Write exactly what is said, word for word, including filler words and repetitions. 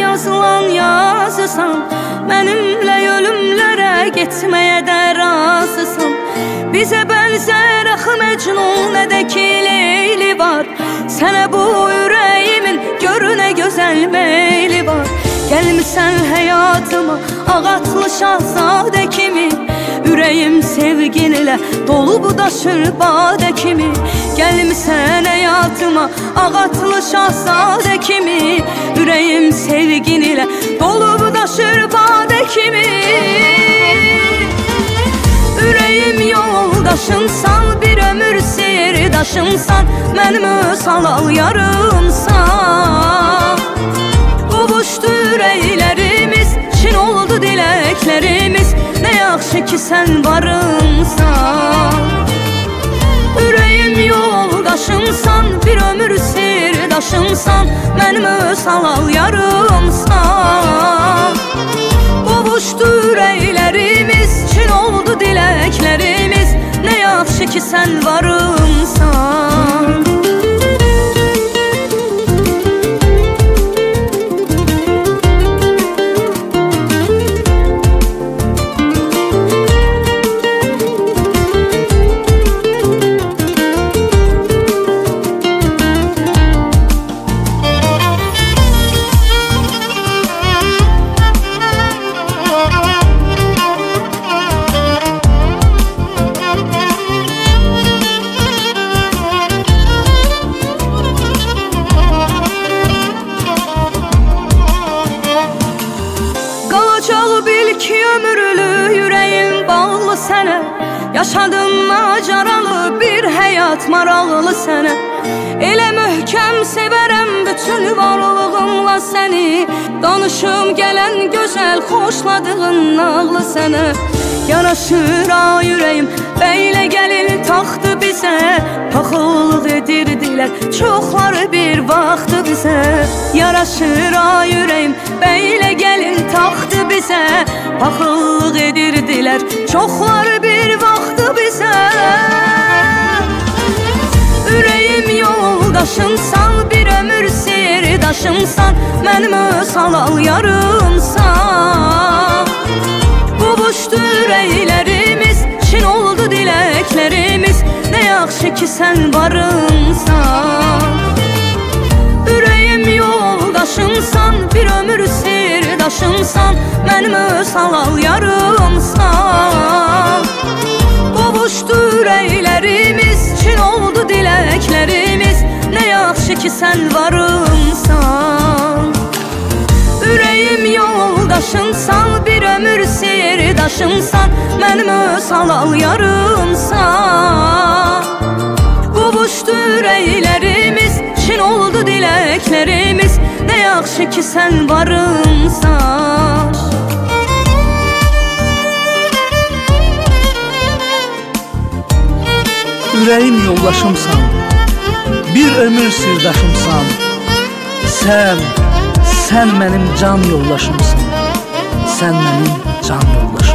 yazılan yazısan, benimle ölümlere gitmeye de razısan. Bize benzer axı Mecnun, ne de ki Leyli var. Sənə bu yüreğimin görüne güzel meyli var. Gelmişsən hayatıma ağatlı şahzade kimi, yüreğim sevginle dolup daşır bade kimi. Gelmişsən hayatıma ağatlı şahzade kimi, yüreğim sevginle dolup daşır bade kimi. Yüreğim yoldaşımsan, bir ömür sirdaşımsan, mənim öz halal yarımsan. Qovuşdu ürəklərimiz, Çin oldu diləklərimiz, ne yaxşı ki sen varımsan. Yüreğim yoldaşımsan, bir ömür sirdaşımsan, mənim öz halal yarımsan. Qovuşdu ürəklərimiz, Çin oldu diləklərimiz, ne yaxşı ki sen varımsan. Yaşadım macaralı bir hayat maraqlı sənə. Elə möhkəm sevərəm bütün varlığımla səni. Danışım gələn gözəl xoşladığın nağlı sənə. Yaraşır a yüreğim, bəylə gəlin taxtı bizə. Paxıllıq edirdilər çoxları bir vaxtı bizə. Yaraşır a yüreğim, bəylə gəlin taxtı bizə. Paxıllıq edirdilər çoxları bir vaxtı bizə. Yüreğim yoldaşımsan, bir ömür sirdaşımsan, mənim öz halal yarımsan. Qovuşdu ürəklərimiz, Çin oldu diləklərimiz, ne yaxşı ki sen varımsan. Yüreğim yoldaşımsan, bir ömür sirdaşımsan, mənim öz halal yarımsan. Qovuşdu ürəklərimiz, Çin oldu diləklərimiz, ne yaxşı ki sen varımsan. Yüreğim yoldaşımsan, bir ömür sirdaşımsan, mənim öz halal yarımsan. Qovuşdu ürəklərimiz, Çin oldu diləklərimiz, ne yaxşı ki sen varımsan. Yüreğim yoldaşımsan, bir ömür sirdaşımsan. Sen, sen benim can yoldaşımsın. Sen benim can yoldaşım.